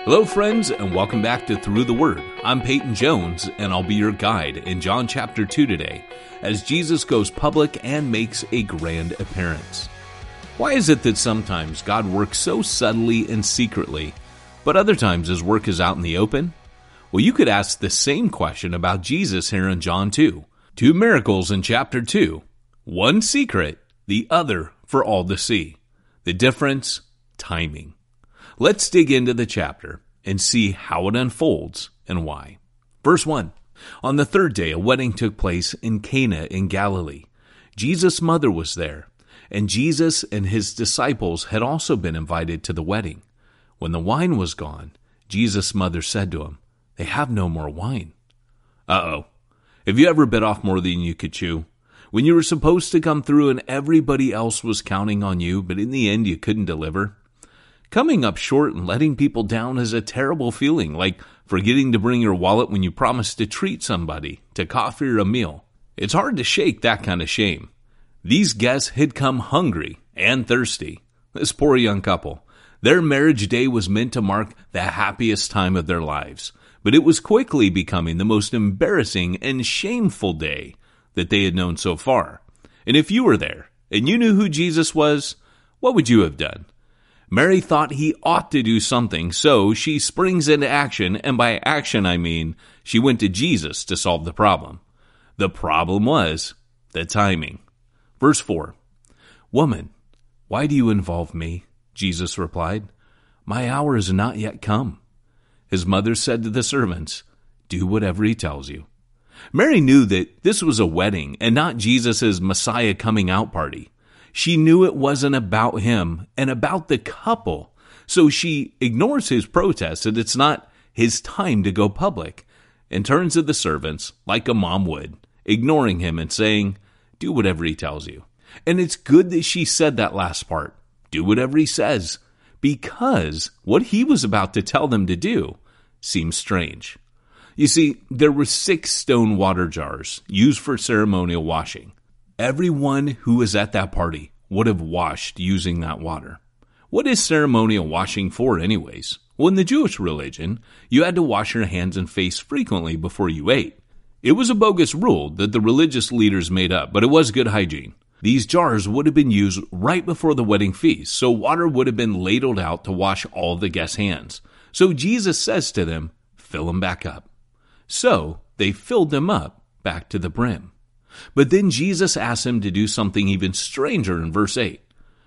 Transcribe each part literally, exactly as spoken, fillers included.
Hello, friends, and welcome back to Through the Word. I'm Peyton Jones, and I'll be your guide in John chapter two today, as Jesus goes public and makes a grand appearance. Why is it that sometimes God works so subtly and secretly, but other times His work is out in the open? Well, you could ask the same question about Jesus here in John two. Two miracles in chapter two. One secret, the other for all to see. The difference, timing. Let's dig into the chapter and see how it unfolds and why. Verse one. On the third day, a wedding took place in Cana in Galilee. Jesus' mother was there, and Jesus and his disciples had also been invited to the wedding. When the wine was gone, Jesus' mother said to him, "They have no more wine." Uh-oh. Have you ever bit off more than you could chew? When you were supposed to come through and everybody else was counting on you, but in the end you couldn't deliver? Coming up short and letting people down is a terrible feeling, like forgetting to bring your wallet when you promised to treat somebody to coffee or a meal. It's hard to shake that kind of shame. These guests had come hungry and thirsty. This poor young couple. Their marriage day was meant to mark the happiest time of their lives, but it was quickly becoming the most embarrassing and shameful day that they had known so far. And if you were there and you knew who Jesus was, what would you have done? Mary thought he ought to do something, so she springs into action, and by action I mean she went to Jesus to solve the problem. The problem was the timing. Verse four. "Woman, why do you involve me?" Jesus replied. "My hour is not yet come." His mother said to the servants, "Do whatever he tells you." Mary knew that this was a wedding and not Jesus' Messiah coming out party. She knew it wasn't about him and about the couple, so she ignores his protest that it's not his time to go public and turns to the servants like a mom would, ignoring him and saying, "Do whatever he tells you." And it's good that she said that last part, do whatever he says, because what he was about to tell them to do seems strange. You see, there were six stone water jars used for ceremonial washing. Everyone who was at that party would have washed using that water. What is ceremonial washing for anyways? Well, in the Jewish religion, you had to wash your hands and face frequently before you ate. It was a bogus rule that the religious leaders made up, but it was good hygiene. These jars would have been used right before the wedding feast, so water would have been ladled out to wash all the guests' hands. So Jesus says to them, fill them back up. So they filled them up back to the brim. But then Jesus asks him to do something even stranger in verse eight.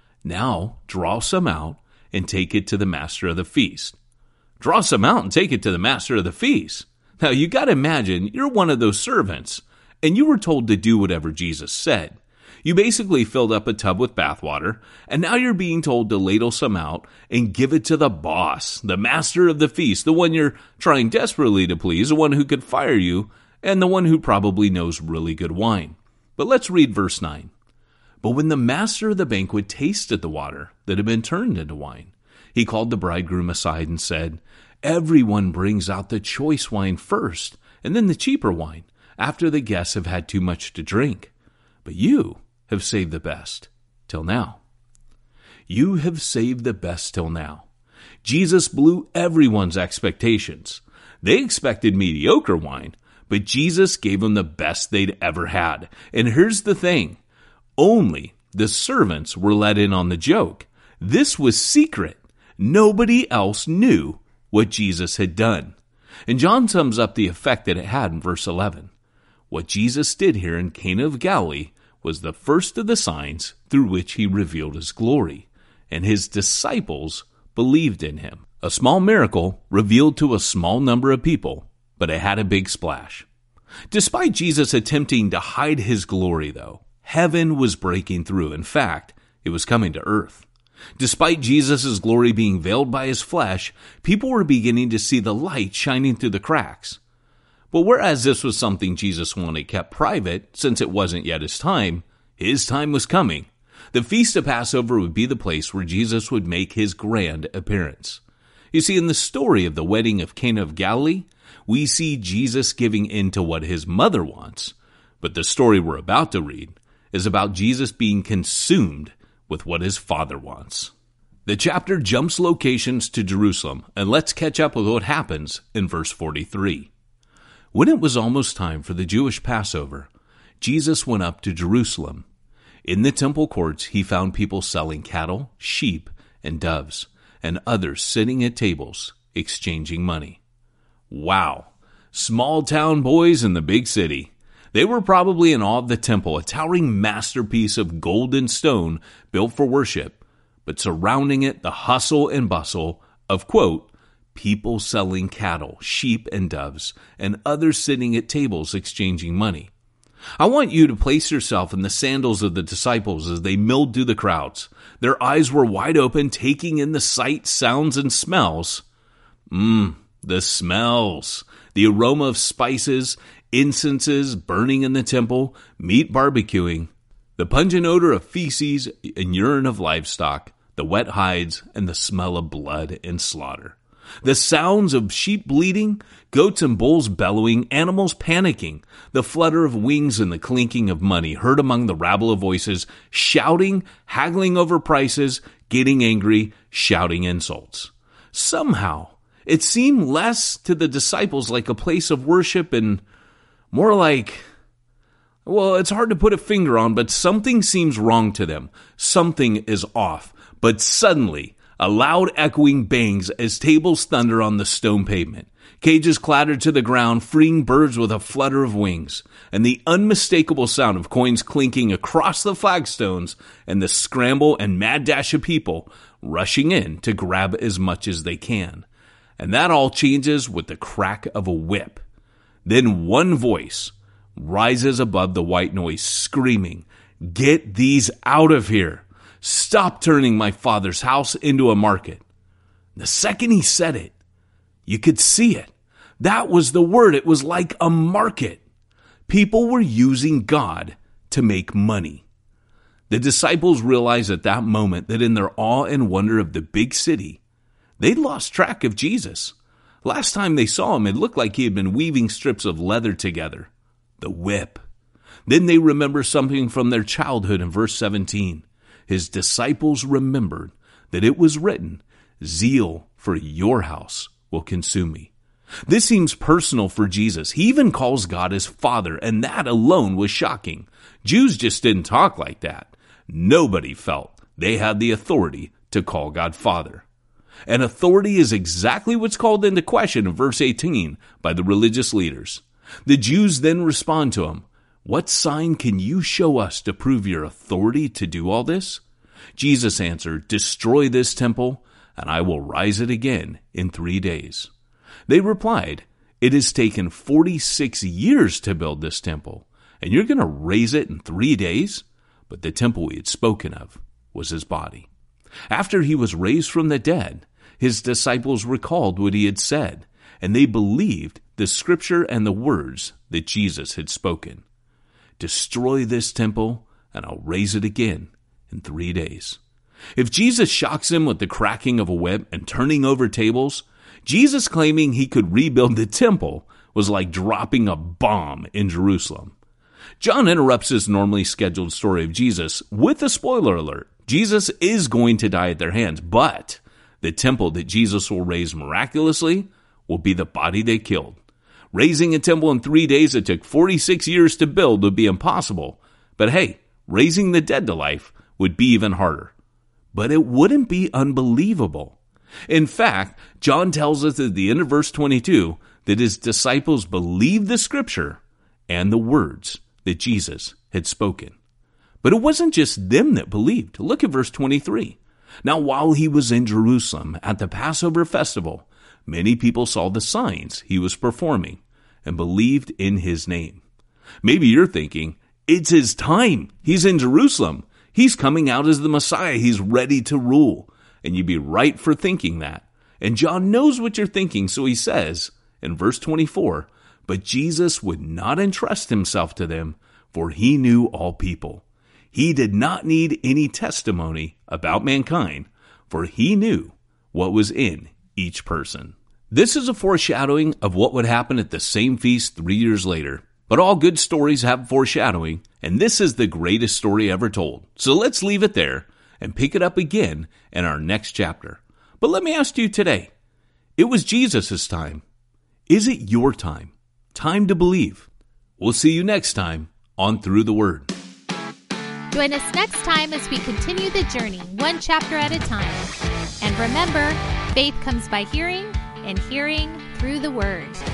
Now draw some out and take it to the master of the feast. Draw some out and take it to the master of the feast. Now you got to imagine you're one of those servants and you were told to do whatever Jesus said. You basically filled up a tub with bathwater, and now you're being told to ladle some out and give it to the boss, the master of the feast, the one you're trying desperately to please, the one who could fire you, and the one who probably knows really good wine. But let's read verse nine. But when the master of the banquet tasted the water that had been turned into wine, he called the bridegroom aside and said, "Everyone brings out the choice wine first, and then the cheaper wine, after the guests have had too much to drink. But you have saved the best till now." You have saved the best till now. Jesus blew everyone's expectations. They expected mediocre wine, but Jesus gave them the best they'd ever had. And here's the thing. Only the servants were let in on the joke. This was secret. Nobody else knew what Jesus had done. And John sums up the effect that it had in verse eleven. What Jesus did here in Cana of Galilee was the first of the signs through which he revealed his glory, and his disciples believed in him. A small miracle revealed to a small number of people, but it had a big splash. Despite Jesus attempting to hide his glory, though, heaven was breaking through. In fact, it was coming to earth. Despite Jesus' glory being veiled by his flesh, people were beginning to see the light shining through the cracks. But whereas this was something Jesus wanted kept private, since it wasn't yet his time, his time was coming. The Feast of Passover would be the place where Jesus would make his grand appearance. You see, in the story of the wedding of Cana of Galilee, we see Jesus giving in to what his mother wants. But the story we're about to read is about Jesus being consumed with what his Father wants. The chapter jumps locations to Jerusalem, and let's catch up with what happens in verse forty-three. When it was almost time for the Jewish Passover, Jesus went up to Jerusalem. In the temple courts, he found people selling cattle, sheep, and doves, and others sitting at tables, exchanging money. Wow! Small town boys in the big city. They were probably in awe of the temple, a towering masterpiece of gold and stone built for worship, but surrounding it the hustle and bustle of, quote, people selling cattle, sheep, and doves, and others sitting at tables exchanging money. I want you to place yourself in the sandals of the disciples as they milled through the crowds. Their eyes were wide open, taking in the sights, sounds, and smells. Mmm, the smells. The aroma of spices, incenses burning in the temple, meat barbecuing, the pungent odor of feces and urine of livestock, the wet hides, and the smell of blood and slaughter. The sounds of sheep bleating, goats and bulls bellowing, animals panicking, the flutter of wings and the clinking of money heard among the rabble of voices, shouting, haggling over prices, getting angry, shouting insults. Somehow, it seemed less to the disciples like a place of worship and more like, well, it's hard to put a finger on, but something seems wrong to them. Something is off. But suddenly, a loud echoing bangs as tables thunder on the stone pavement. Cages clattered to the ground, freeing birds with a flutter of wings, and the unmistakable sound of coins clinking across the flagstones, and the scramble and mad dash of people rushing in to grab as much as they can. And that all changes with the crack of a whip. Then one voice rises above the white noise, screaming, "Get these out of here! Stop turning my Father's house into a market." The second he said it, you could see it. That was the word. It was like a market. People were using God to make money. The disciples realized at that moment that in their awe and wonder of the big city, they'd lost track of Jesus. Last time they saw him, it looked like he had been weaving strips of leather together. The whip. Then they remember something from their childhood in verse seventeen. His disciples remembered that it was written, "Zeal for your house will consume me." This seems personal for Jesus. He even calls God his Father, and that alone was shocking. Jews just didn't talk like that. Nobody felt they had the authority to call God Father. And authority is exactly what's called into question in verse eighteen by the religious leaders. The Jews then respond to him, "What sign can you show us to prove your authority to do all this?" Jesus answered, "Destroy this temple, and I will rise it again in three days." They replied, "It has taken forty-six years to build this temple, and you're going to raise it in three days?" But the temple he had spoken of was his body. After he was raised from the dead, his disciples recalled what he had said, and they believed the scripture and the words that Jesus had spoken. "Destroy this temple, and I'll raise it again in three days." If Jesus shocks them with the cracking of a whip and turning over tables, Jesus claiming he could rebuild the temple was like dropping a bomb in Jerusalem. John interrupts his normally scheduled story of Jesus with a spoiler alert. Jesus is going to die at their hands, but the temple that Jesus will raise miraculously will be the body they killed. Raising a temple in three days that took forty-six years to build would be impossible. But hey, raising the dead to life would be even harder. But it wouldn't be unbelievable. In fact, John tells us at the end of verse twenty-two that his disciples believed the scripture and the words that Jesus had spoken. But it wasn't just them that believed. Look at verse twenty-three. Now, while he was in Jerusalem at the Passover festival, many people saw the signs he was performing and believed in his name. Maybe you're thinking, it's his time. He's in Jerusalem. He's coming out as the Messiah. He's ready to rule. And you'd be right for thinking that. And John knows what you're thinking, so he says in verse twenty-four, "But Jesus would not entrust himself to them, for he knew all people. He did not need any testimony about mankind, for he knew what was in each person." This is a foreshadowing of what would happen at the same feast three years later. But all good stories have foreshadowing, and this is the greatest story ever told. So let's leave it there and pick it up again in our next chapter. But let me ask you today, it was Jesus' time. Is it your time? Time to believe. We'll see you next time on Through the Word. Join us next time as we continue the journey, one chapter at a time. And remember, faith comes by hearing, and hearing through the Word.